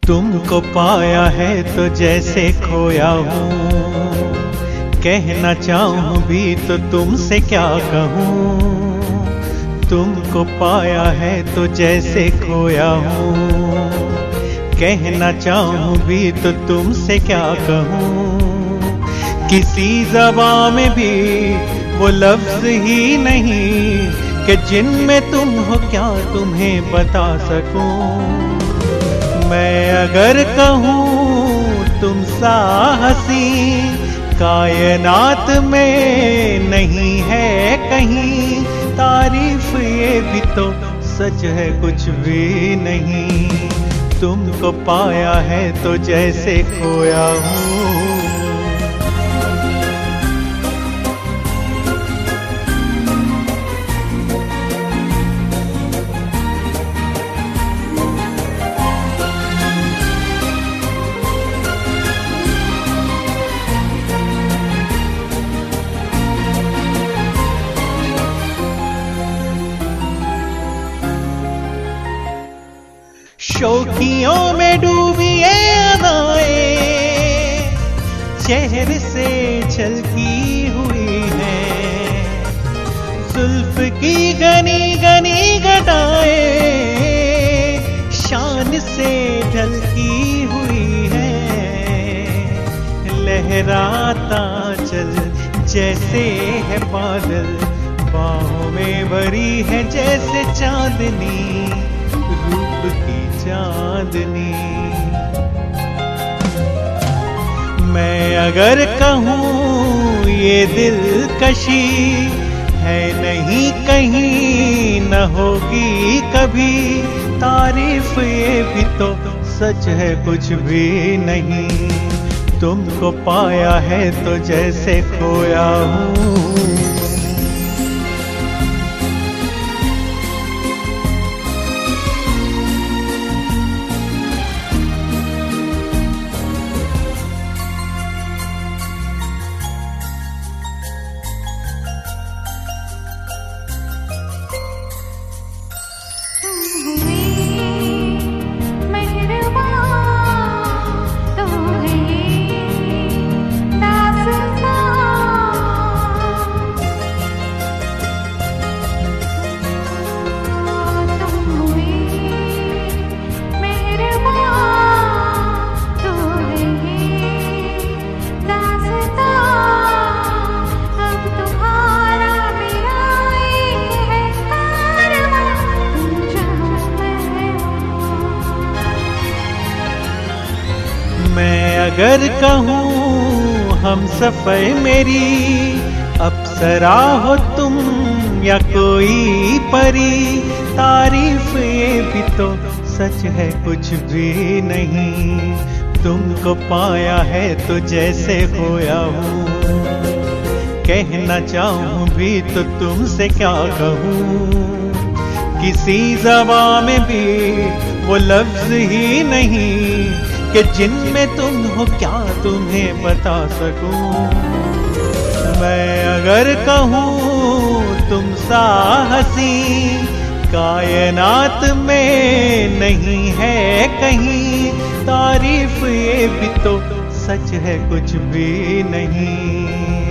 तुमको पाया है तो जैसे खोया हूँ, कहना चाहूँ भी तो तुमसे क्या कहूँ। तुमको पाया है तो जैसे खोया हूँ, कहना चाहूँ भी तो तुमसे क्या कहूँ। किसी ज़बां में भी वो लफ्ज़ ही नहीं कि जिनमें तुम हो क्या तुम्हें बता सकूँ। मैं अगर कहूँ तुम सा हसीं कायनात में नहीं है कहीं, तारीफ ये भी तो सच है कुछ भी नहीं। तुमको पाया है तो जैसे खोया हूँ। शौकियों में डूबी ये अदाएं चेहरे से झलकी हुई है, जुल्फ की घनी घनी घटाएं शान से ढलकी हुई है। लहराता चल जैसे है बादल, बाहों में भरी है जैसे चांदनी, रूप की चांदनी। मैं अगर कहूँ ये दिलकशी है नहीं कहीं न होगी कभी, तारीफ ये भी तो सच है कुछ भी नहीं। तुमको पाया है तो जैसे खोया हूँ। मैं अगर कहूँ हम सफ़र मेरी अप्सरा हो तुम या कोई परी, तारीफ ये भी तो सच है कुछ भी नहीं। तुमको पाया है तो जैसे खोया हूँ, कहना चाहूँ भी तो तुमसे क्या कहूँ। किसी ज़बां में भी वो लफ्ज़ ही नहीं कि जिनमें तुम हो क्या तुम्हें बता सकूं। मैं अगर कहूँ तुम सा हसीं कायनात में नहीं है कहीं, तारीफ ये भी तो सच है कुछ भी नहीं।